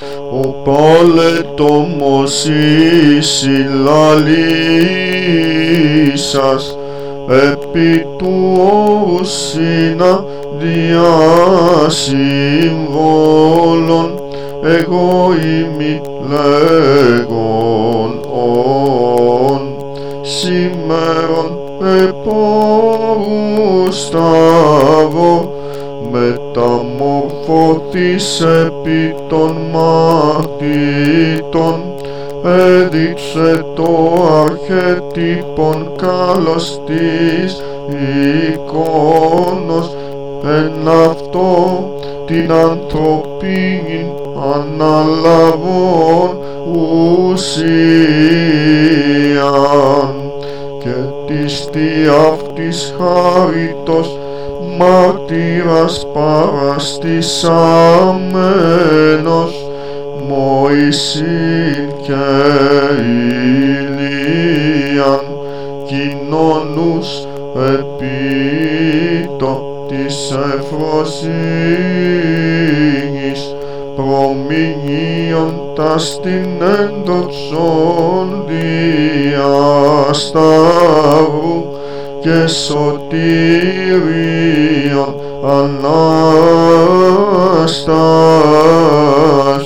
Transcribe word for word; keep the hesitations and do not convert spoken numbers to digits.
ο παλετόμος εις συλλαλήσας, επί του όρου συναντία συμβόλων, εγώ ημι λέγον ον, σήμερον επόρου σταυρό, μεταμορφώθης επί των μαθητών, έδειξε το αρχέτυπον καλώς της εικόνος, εν αυτό την ανθρωπίνην αναλαβών ουσίαν, και της τι αυτής χάριτος μάρτυρας παραστησάμενος, Μωυσήν και Ηλίαν, κοινωνούς επί το της ευφροσύνης, προμηνύοντας την ένδοξον διασταύρου και σωτήριον Ανάστασης.